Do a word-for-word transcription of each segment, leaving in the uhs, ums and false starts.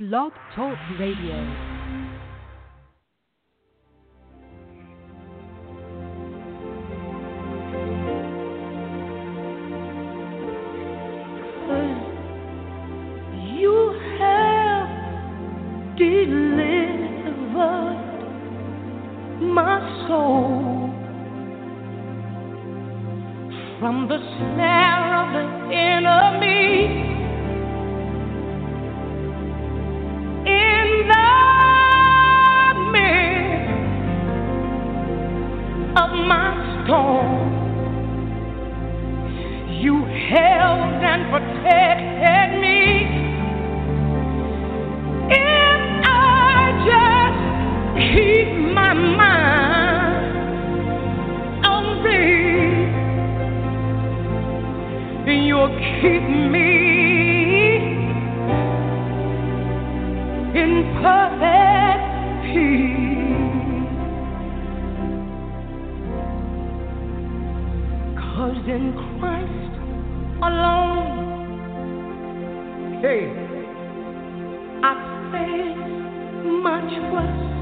Blog Talk Radio. From the snare of the enemy, in the midst of my storm, you held and protected me. If I just keep my mind on thee, you'll keep me in perfect peace. 'Cause in Christ alone, hey, I place my trust,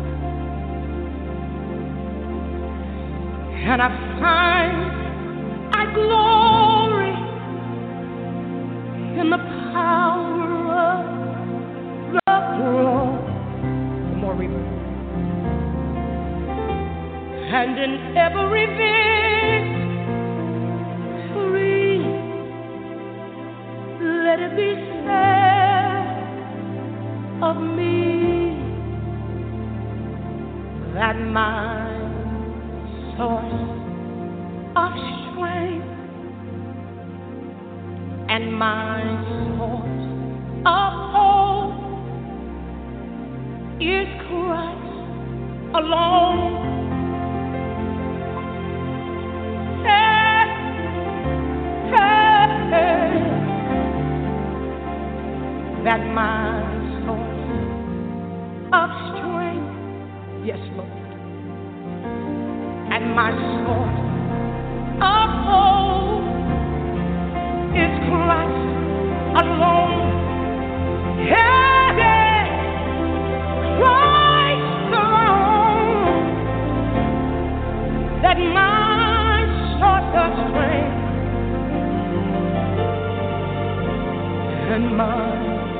and I find I glory in the power of the cross. More river. And in every victory, let it be said of me that my source of strength and my source of hope is Christ alone. Hey, hey, hey. That my source of strength, yes, Lord, and my source of hope is Christ alone. Yeah, yeah. Christ alone. That my source of strength and my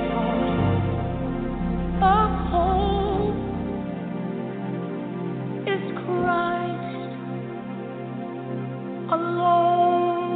source of hope is Christ alone.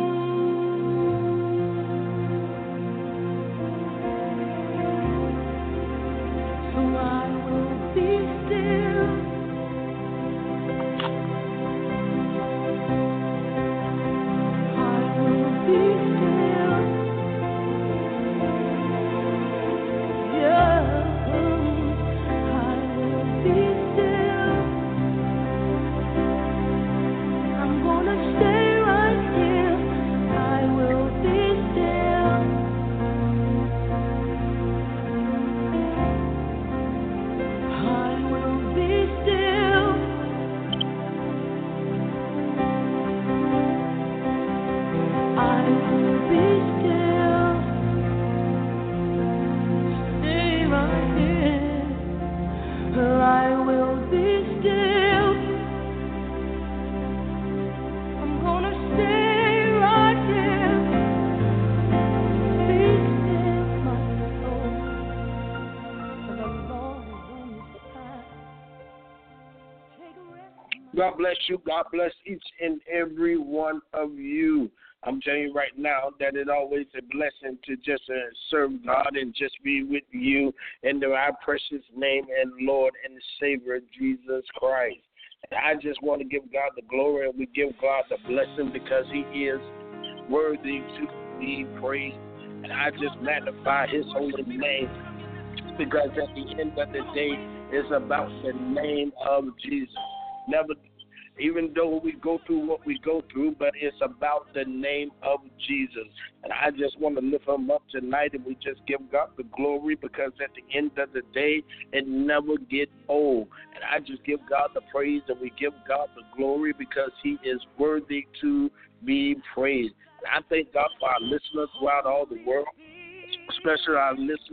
God bless you. God bless each and every one of you. I'm telling you right now that it's always a blessing to just uh, serve God and just be with you in the, our precious name and Lord and Savior Jesus Christ. And I just want to give God the glory, and we give God the blessing because he is worthy to be praised. And I just magnify his holy name because at the end of the day, it's about the name of Jesus. Never, even though we go through what we go through, but it's about the name of Jesus. And I just want to lift him up tonight, and we just give God the glory because at the end of the day, it never gets old. And I just give God the praise, and we give God the glory because he is worthy to be praised. And I thank God for our listeners throughout all the world, especially our listeners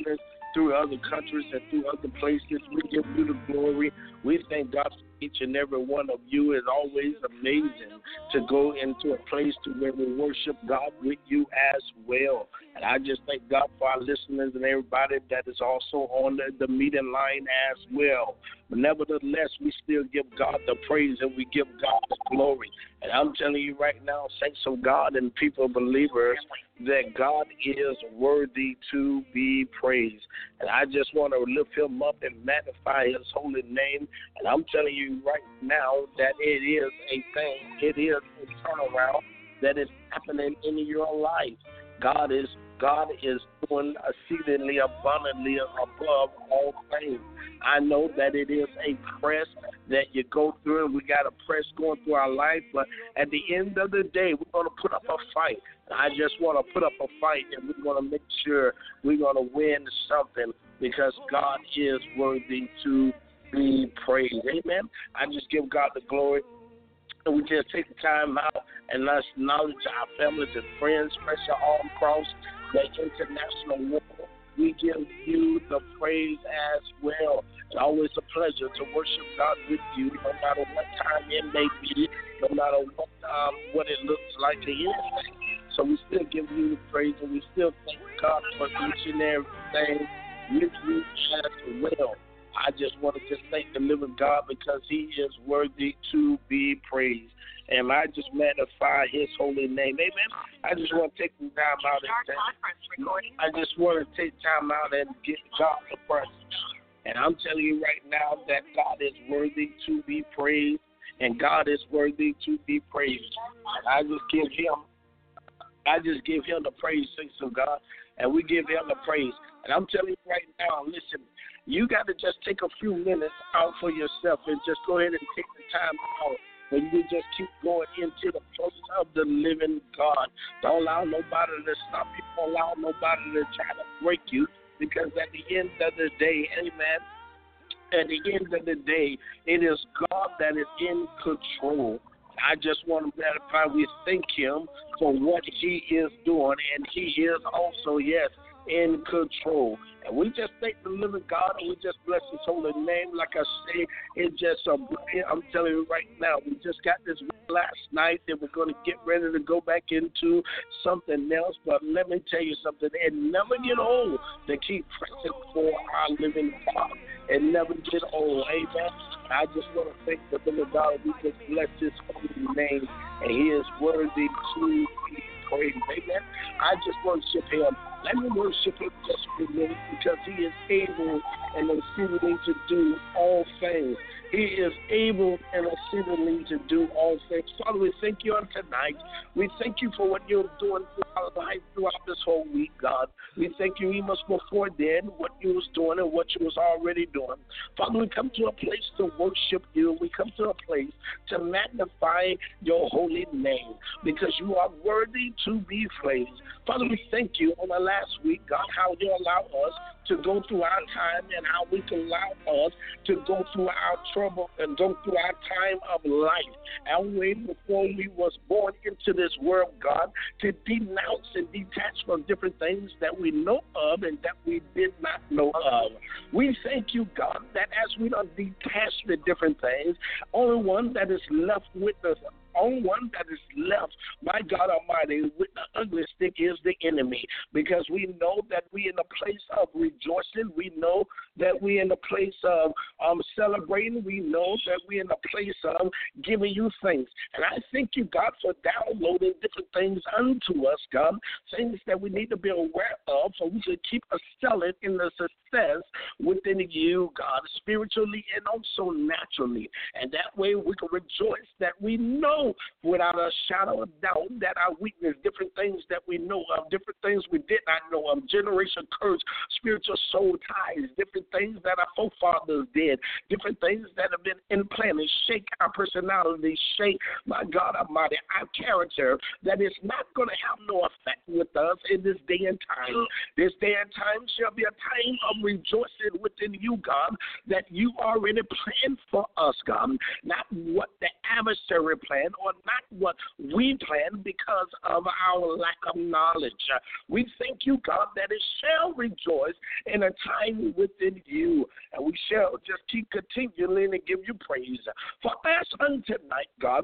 through other countries and through other places. We give you the glory. We thank God for each and every one of you. It's always amazing to go into a place to where we worship God with you as well. And I just thank God for our listeners and everybody that is also on the, the meeting line as well. But nevertheless, we still give God the praise and we give God the glory. And I'm telling you right now, saints of God and people believers, that God is worthy to be praised. And I just want to lift him up and magnify his holy name. And I'm telling you right now that it is a thing. It is a turnaround that is happening in your life. God is God is doing exceedingly abundantly above all things. I know that it is a press that you go through, and we got a press going through our life, but at the end of the day, we're going to put up a fight. I just want to put up a fight, and we're going to make sure we're going to win something because God is worthy to be praised. Amen. I just give God the glory. And we just take the time out and let's acknowledge our families and friends, especially all across the international world. We give you the praise as well. It's always a pleasure to worship God with you, no matter what time it may be, no matter what um, what it looks like to you. So we still give you the praise, and we still thank God for each and everything with you as well. I just want to just thank the living God because he is worthy to be praised. And I just magnify his holy name. Amen. I just want to take some time out and thank, I just want to take time out and give God the praise. And I'm telling you right now that God is worthy to be praised, and God is worthy to be praised. And I just give him, I just give him the praise, thanks to God, and we give him the praise. And I'm telling you right now, listen, you got to just take a few minutes out for yourself and just go ahead and take the time out. And you just keep going into the presence of the living God. Don't allow nobody to stop you. Don't allow nobody to try to break you. Because at the end of the day, amen, at the end of the day, it is God that is in control. I just want to verify we thank him for what he is doing. And he is also, yes, in control. And we just thank the living God, and we just bless his holy name. Like I say, it's just a I'm telling you right now, we just got this last night that we're going to get ready to go back into something else. But let me tell you something, it never get old to keep pressing for our living God. It never get old. Amen. I just want to thank the living God. We just bless his holy name, and he is worthy to be praised. Amen. I just worship him. Let me worship him just for a minute because he is able and exceedingly to do all things. He is able and exceedingly to do all things. Father, we thank you on tonight. We thank you for what you're doing throughout life, throughout this whole week, God. We thank you even before then, what you was doing and what you was already doing. Father, we come to a place to worship you. We come to a place to magnify your holy name because you are worthy to be praised. Father, we thank you on the last week, God, how you allow us to go through our time and how we can allow us to go through our trouble and go through our time of life. And way before we was born into this world, God, to denounce and detach from different things that we know of and that we did not know of. We thank you, God, that as we don't detach the different things, only one that is left with us, only one that is left, my God Almighty, with the ugly stick is the enemy, because we know that we in a place of rejoicing. We know that we in a place of um, celebrating. We know that we in a place of giving you thanks. And I thank you, God, for downloading different things unto us, God, things that we need to be aware of so we can keep excelling in the success within you, God, spiritually and also naturally. And that way we can rejoice that we know without a shadow of doubt that our weakness, different things that we know of, different things we did not know of, generation curse, spiritual soul ties, different things that our forefathers did, different things that have been implanted, shake our personality, shake, my God Almighty, our character, that is not going to have no effect with us in this day and time. This day and time shall be a time of rejoicing within you, God, that you already planned for us, God, not what the adversary planned, plan or not what we plan because of our lack of knowledge. Uh, we thank you, God, that it shall rejoice in a time within you, and we shall just keep continuing to give you praise. For as on tonight, God,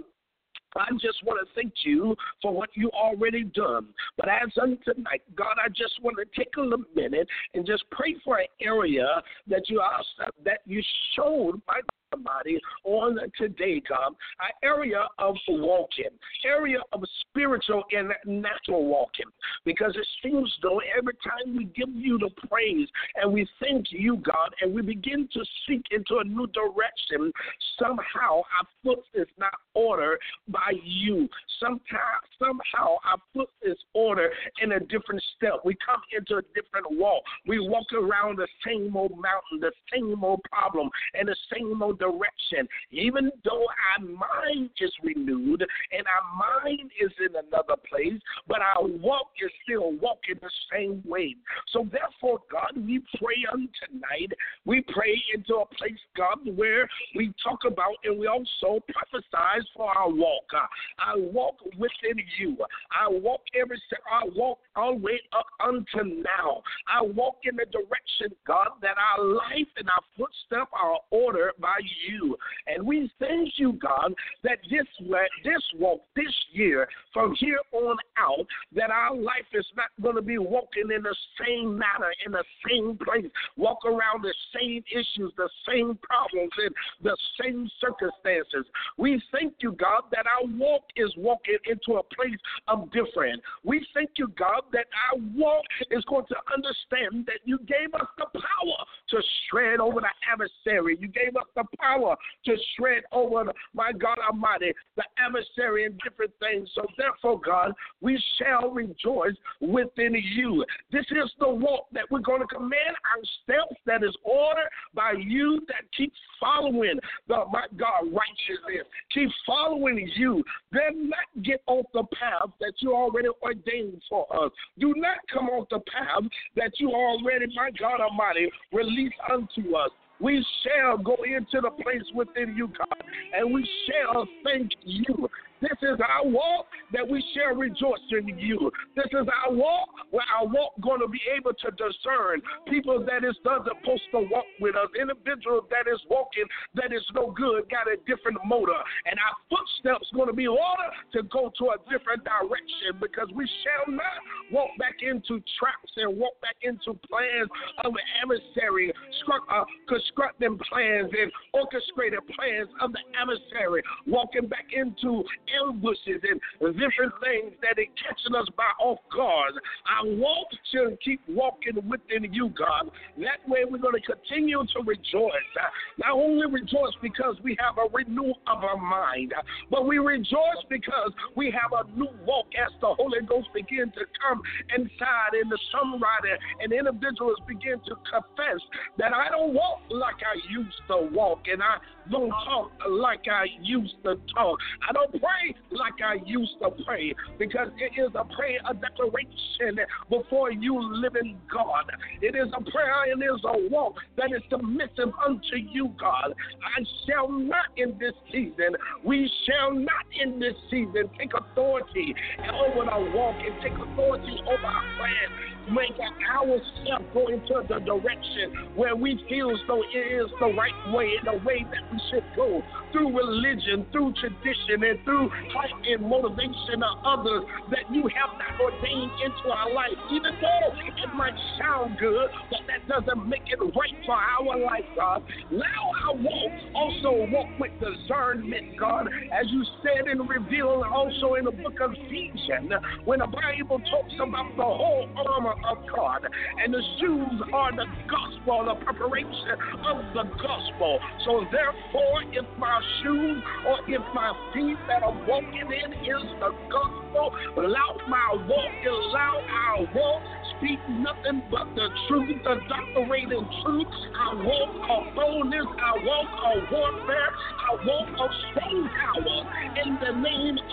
I just want to thank you for what you already done. But as on tonight, God, I just want to take a little minute and just pray for an area that you asked, that you showed my body on today, God, an area of walking, area of spiritual and natural walking, because it seems though every time we give you the praise and we thank you, God, and we begin to seek into a new direction, somehow our foot is not ordered by you. Sometimes, somehow our foot is ordered in a different step. We come into a different walk. We walk around the same old mountain, the same old problem, and the same old direction. Even though our mind is renewed and our mind is in another place, but our walk is still walking the same way. So therefore, God, we pray on tonight. We pray into a place, God, where we talk about and we also prophesize for our walk. Uh, I walk within you. I walk every step. I walk all the way up until now. I walk in the direction, God, that our life and our footsteps are ordered by you. And we thank you, God, that this this walk, this year, from here on out, that our life is not going to be walking in the same manner, in the same place, walk around the same issues, the same problems, and the same circumstances. We thank you, God, that our walk is walking into a place of different. We thank you, God, that our walk is going to understand that you gave us the power to shred over the adversary. You gave us the power to shred over, the, my God Almighty, the adversary and different things. So therefore, God, we shall rejoice within you. This is the walk that we're going to command our steps that is ordered by you, that keeps following the, my God, righteousness. Keep following you. Then not get off the path that you already ordained for us. Do not come off the path that you already, my God Almighty, released unto us. We shall go into the place within you, God, and we shall thank you. This is our walk that we shall rejoice in you. This is our walk where our walk going to be able to discern people that is not supposed to walk with us, individuals that is walking that is no good, got a different motor, and our footsteps going to be ordered to go to a different direction, because we shall not walk back into traps and walk back into plans of the adversary, uh, constructing plans and orchestrated plans of the adversary, walking back into ambushes and different things that are catching us by off guard. Our walk should keep walking within you, God. That way we're going to continue to rejoice. Not only rejoice because we have a renewal of our mind, but we rejoice because we have a new walk as the Holy Ghost begin to come inside in the songwriter and individuals begin to confess that I don't walk like I used to walk, and I don't talk like I used to talk. I don't pray like I used to pray, because it is a prayer, a declaration before you, living God. It is a prayer and it is a walk that is submissive unto you, God. I shall not in this season, we shall not in this season take authority over our walk and take authority over our plans. Make ourselves go into the direction where we feel as though it is the right way, and the way that we should go, through religion, through tradition, and through hype and motivation of others that you have not ordained into our life. Even though it might sound good, but that doesn't make it right for our life, God. Now I walk, also walk with discernment, God, as you said and revealed also in the book of Ephesians, when the Bible talks about the whole armor of God, and the shoes are the gospel, the preparation of the gospel. So therefore, if my shoes or if my feet that I'm walking in is the gospel, allow my walk, allow our walk, speak nothing but the truth, the doctrinated truth. I walk of boldness, I walk of warfare, I walk of strong power in the name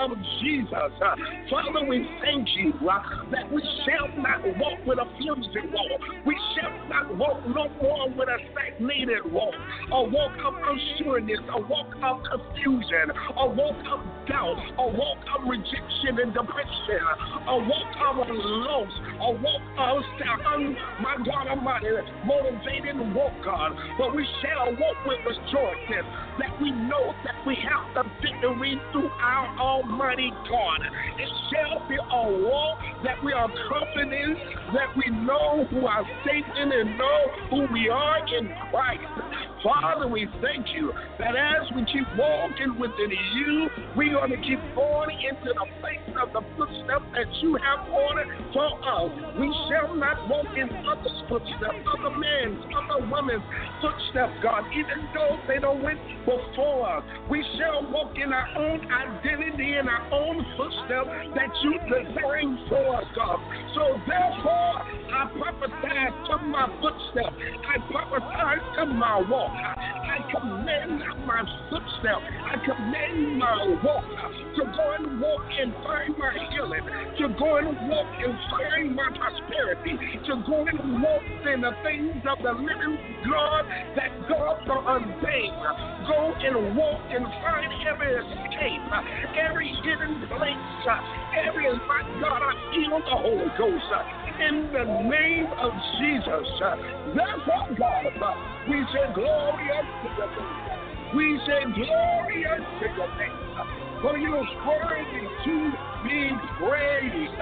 of Jesus. Uh, Father, we thank you uh, that we shall not walk with a flimsy walk. We shall not walk no more with a stagnated walk, a walk of unsureness, a walk of confusion, a walk of doubt, a walk of rejection and depression, a walk of loss, a walk of, um, my God Almighty, motivated walk, God. But we shall walk with rejoicing that we know that we have the victory through our Almighty God. It shall be a walk that we are confident that we know who our Satan and know who we are in Christ. Father, we thank you that as we keep walking within you, we're going to keep going into the place of the footsteps that you have ordered for us. We shall not walk in others' footsteps, other men's, other women's footsteps, God, even though they don't went before us. We shall walk in our own identity and our own footsteps that you designed for us, God. So therefore, I prophesy to my footsteps. I prophesy to my walk. I command my footsteps. I command my walk to go and walk and find my healing, to go and walk and find my prosperity, to go and walk in the things of the living God that God ordained. Go and walk and find every escape, every hidden place, every, my God, I feel the Holy Ghost in the name of Jesus. Therefore, God, we say glorious to your name. We say glorious to your name. For you are worthy to be praised.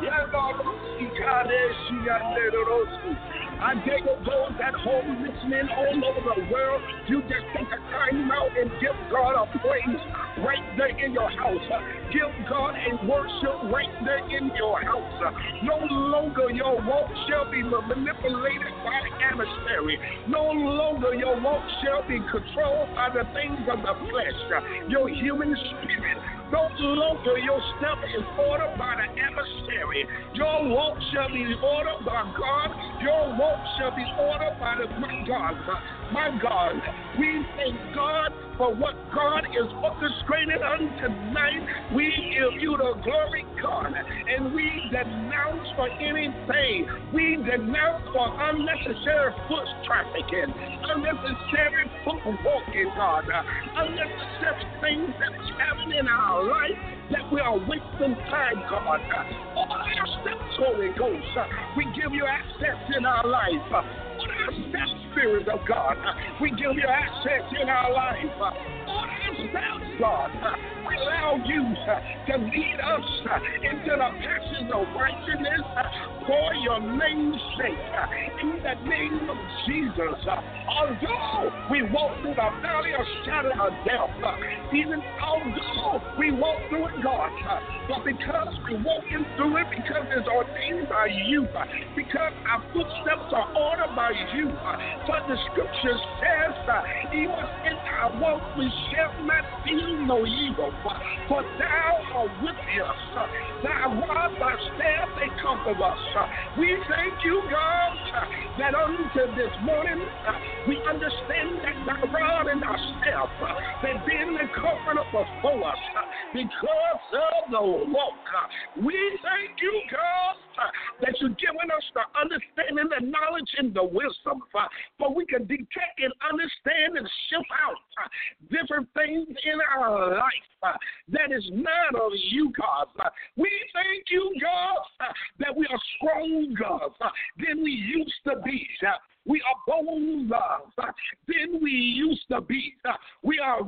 I dare you those at home listening all over the world, you just take a time out and give God a praise right there in your house. Give God a worship right there in your house. No longer your walk shall be manipulated by the adversary. No longer your walk shall be controlled by the things of the flesh, your human spirit. No longer your step is ordered by the adversary. Your walk shall be ordered by God. Your walk shall be ordered by the my God. My God, we thank God for what God is orchestrating on tonight. We give you the glory, God, and we denounce for anything. We denounce for unnecessary foot trafficking, unnecessary foot walking, God, unnecessary things that's happening in our life that we are wasting time, God. Order our steps, Holy Ghost. We give you access in our life. Order our steps, Spirit of God. We give you access in our life. Order our steps, God. We allow you to lead us into the passions of righteousness for your name's sake. In the name of Jesus, although we walk through the valley of shadow of death, even although we walk through it, God, but because we're walking through it, because it's ordained by you, because our footsteps are ordered by you, for the scripture says, even in our walk we shall not feel no evil, for thou art with us, thy rod, thy staff, they comfort us. We thank you, God, that unto this morning we understand that thy rod and thy staff, they've been the comfort before us because of the walk. We thank you, God, that you've given us the understanding, the knowledge, and the wisdom, for we can detect and understand and shift out different things in our life that is not of you, God. We thank you, God, that we are stronger than we used to be. We are bolder than we used to be. We are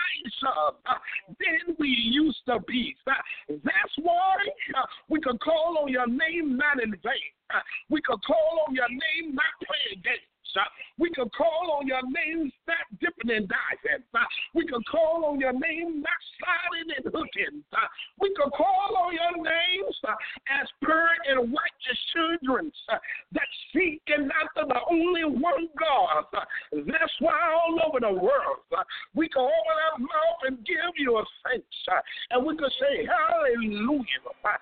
wiser than we used to be. That's why we can call on your name not in vain. We can call on your name not playing games. We can call on your name not dipping and diving. We can call on your name not sliding and hooking. We can call on your names as pure and righteous children that seek and after the only one God. That's why all over the world we can open our mouth and give you a thanks. And we can say hallelujah.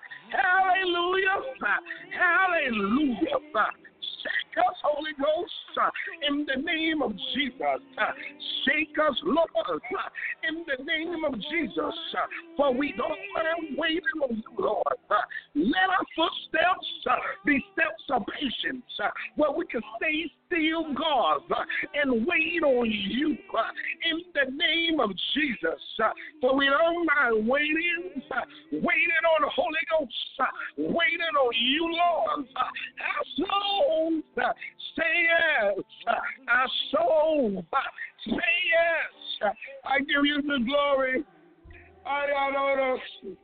Hallelujah. Hallelujah. Shake us, Holy Ghost, in the name of Jesus. Uh, shake us, Lord, uh, in the name of Jesus. Uh, for we don't mind waiting on you, Lord. Uh, let our footsteps uh, be steps of patience, uh, where we can stay still, God, uh, and wait on you uh, in the name of Jesus. Uh, for we don't mind waiting, uh, waiting on the Holy Ghost, uh, waiting on you, Lord. Uh, our souls uh, say yes. Uh, our soul uh, say yes. Uh, I give you the glory. I honor you.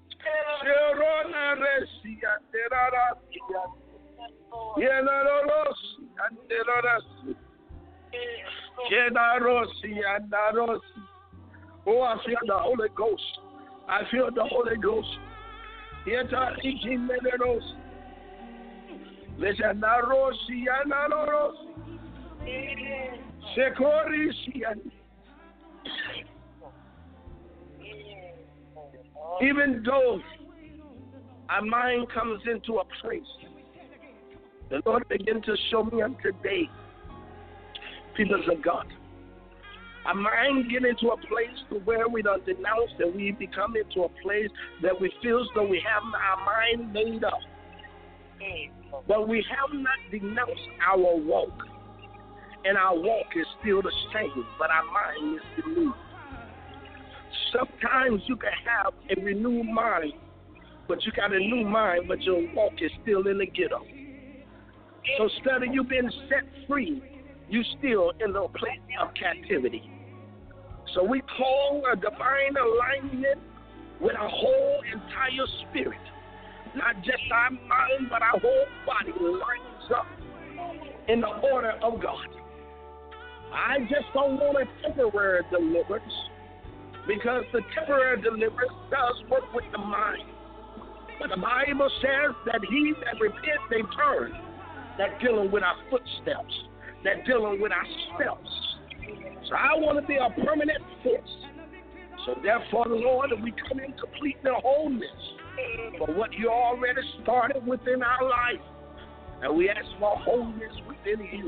Oh, I feel the Holy Ghost. I feel the Holy Ghost. Listen, Narosi and Narosi. Sekorisian. Even though our mind comes into a place, the Lord began to show me on today, people of God, our mind get into a place to where we don't denounce, that we become into a place that we feel as though we have our mind made up. But we have not denounced our walk. And our walk is still the same, but our mind is renewed. Sometimes you can have a renewed mind, but you got a new mind, but your walk is still in the ghetto. So instead of you being set free, you still in a place of captivity. So we call a divine alignment with our whole entire spirit. Not just our mind, but our whole body lines up in the order of God. I just don't want a temporary deliverance, because the temporary deliverance does work with the mind. But the Bible says that he that repents, they turn. That dealing with our footsteps. That dealing with our steps. So I want to be a permanent fix. So therefore, Lord, we come in complete the wholeness for what you already started within our life. And we ask for wholeness within you.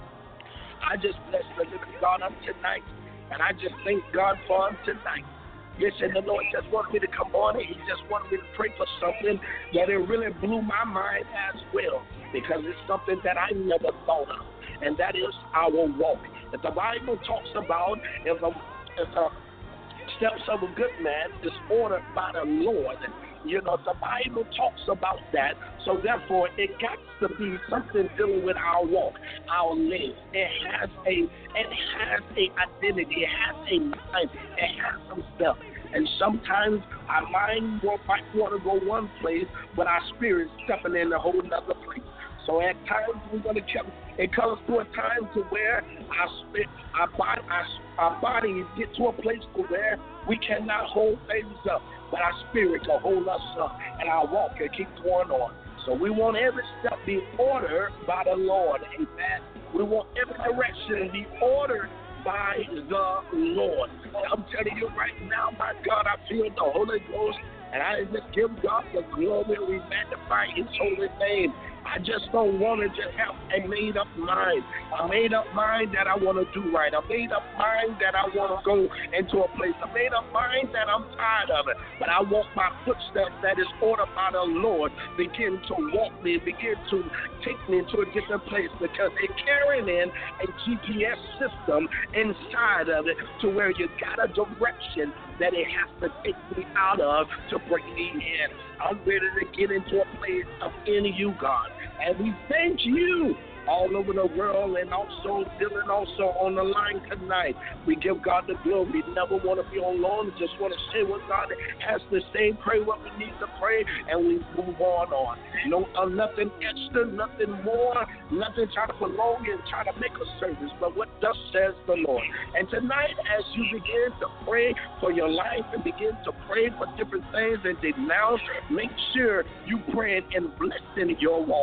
I just bless the living God up tonight. And I just thank God for him tonight. Listen, the Lord just wanted me to come on, and he just wanted me to pray for something that it really blew my mind as well, because it's something that I never thought of, and that is our walk. If the Bible talks about if a, if a steps of a good man is ordered by the Lord, you know, the Bible talks about that. So therefore, it got to be something dealing with our walk, our life. It has a, it has a identity. It has a mind. It has some stuff. And sometimes our mind might want to go one place, but our spirit stepping in a whole other place. So at times we're going to keep, it comes to a time to where our spirit, our body, our, our bodies get to a place to where we cannot hold things up, but our spirit can hold us up, and our walk can keep going on. So we want every step be ordered by the Lord. Amen. We want every direction be ordered by the Lord. I'm telling you right now, my God, I feel the Holy Ghost, and I just give God the glory. We magnify his holy name. I just don't want to just have a made-up mind, a made-up mind that I want to do right, a made-up mind that I want to go into a place, a made-up mind that I'm tired of it, but I want my footsteps that is ordered by the Lord begin to walk me, begin to take me into a different place, because they're carrying in a G P S system inside of it to where you got a direction that it has to take me out of to bring me in. I'm ready to get into a place of in you, God. And we thank you all over the world, and also Dylan also on the line tonight. We give God the glory. We never want to be on long. We just want to say what God has to say, pray what we need to pray, and we move on on. No, uh, nothing extra, nothing more, nothing trying to prolong and try to make a service, but what thus says the Lord. And tonight, as you begin to pray for your life and begin to pray for different things and denounce, make sure you praying and blessing your walk.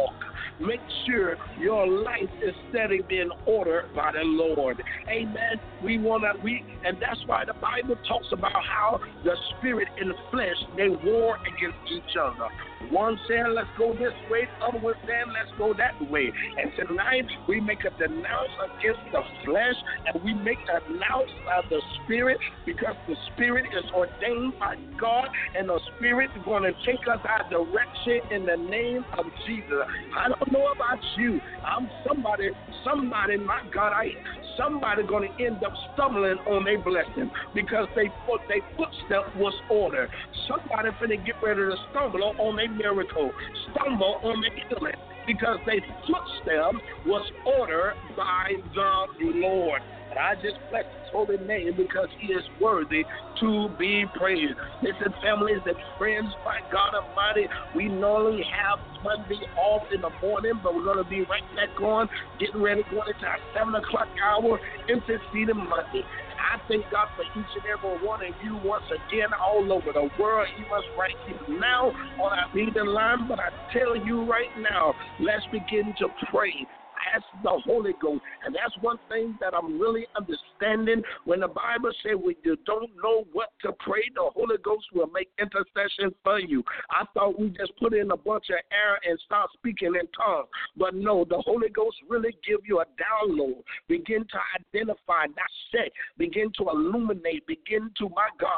Make sure your life is steady being ordered by the Lord. Amen. We want to, we, and that's why the Bible talks about how the spirit and the flesh, they war against each other. One saying, let's go this way. The other one saying, let's go that way. And tonight, we make a denounce against the flesh, and we make a denounce of the spirit, because the spirit is ordained by God, and the spirit is going to take us our direction in the name of Jesus. I don't know about you. I'm somebody, somebody, my God, I somebody going to end up stumbling on their blessing because they foot, their footstep was ordered. Somebody finna get ready to stumble on their miracle, stumble on their healing, because their footstep was ordered by the Lord. And I just bless his holy name because he is worthy to be praised. Listen, families and friends, by God Almighty, we normally have Monday off in the morning, but we're going to be right back on, getting ready, going into our seven o'clock hour, Interceding Monday. I thank God for each and every one of you once again all over the world, even right here now on our meeting line. But I tell you right now, let's begin to pray. Ask the Holy Ghost. And that's one thing that I'm really understanding. When the Bible says when you don't know what to pray, the Holy Ghost will make intercession for you. I thought we just put in a bunch of air and start speaking in tongues. But no, the Holy Ghost really give you a download. Begin to identify, dissect, begin to illuminate, begin to, my God,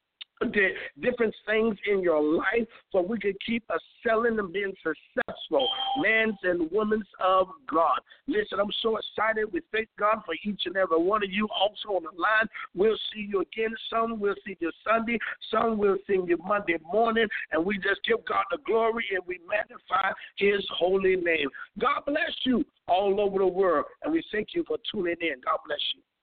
the different things in your life so we can keep excelling and being successful, men and women of God. Listen, I'm so excited. We thank God for each and every one of you also on the line. We'll see you again. Some we'll see you Sunday. Some we'll see you Monday morning. And we just give God the glory and we magnify his holy name. God bless you all over the world. And we thank you for tuning in. God bless you.